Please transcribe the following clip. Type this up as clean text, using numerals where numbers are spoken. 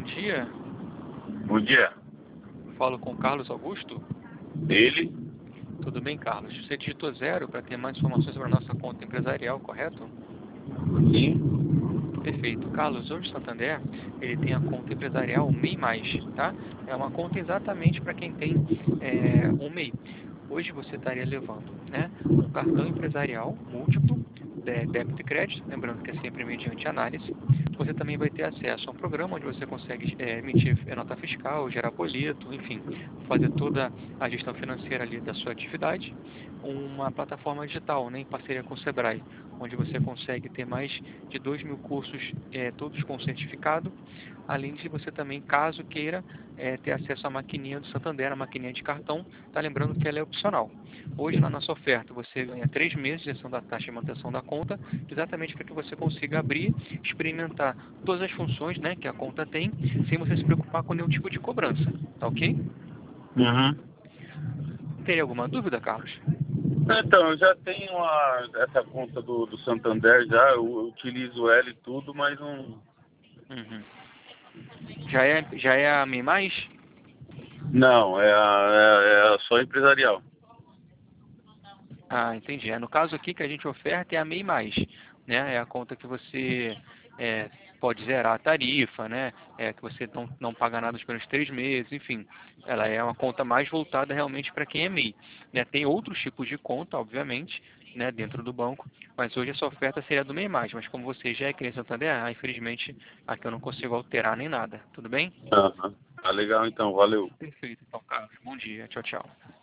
dia. Bom dia. Falo com o Carlos Augusto. Ele? Tudo bem, Carlos? Você digitou 0 para ter mais informações sobre a nossa conta empresarial, correto? Sim. Perfeito. Carlos, hoje o Santander, ele tem a conta empresarial MEI+, tá? É uma conta exatamente para quem tem um MEI. Hoje você estaria levando, né, um cartão empresarial múltiplo, débito e crédito, lembrando que é sempre mediante análise. Você também vai ter acesso a um programa onde você consegue emitir nota fiscal, gerar boleto, enfim, fazer toda a gestão financeira ali da sua atividade. Uma plataforma digital, né, em parceria com o Sebrae, onde você consegue ter mais de 2.000 cursos, todos com certificado, além de você também, caso queira, ter acesso à maquininha do Santander, a maquininha de cartão, tá lembrando que ela é opcional. Hoje, na nossa oferta, você ganha 3 meses de gestão da taxa de manutenção da conta, exatamente para que você consiga abrir, experimentar todas as funções, né, que a conta tem, sem você se preocupar com nenhum tipo de cobrança, tá ok? Uhum. Teria alguma dúvida, Carlos? Então, eu já tenho essa conta do Santander, eu utilizo ela e tudo, mas não... Uhum. Já é a MEI+? Não, é só empresarial. Ah, entendi. No caso aqui que a gente oferta é a MEI+, né? É a conta que você é, pode zerar a tarifa, né? Que você não paga nada pelos 3 meses, enfim. Ela é uma conta mais voltada realmente para quem é MEI, né? Tem outros tipos de conta, obviamente, né, dentro do banco, mas hoje essa oferta seria do MEI+, mas como você já é cliente Santander, infelizmente aqui eu não consigo alterar nem nada. Tudo bem? Aham. Tá legal então, valeu. Perfeito. Então, Carlos, bom dia. Tchau, tchau.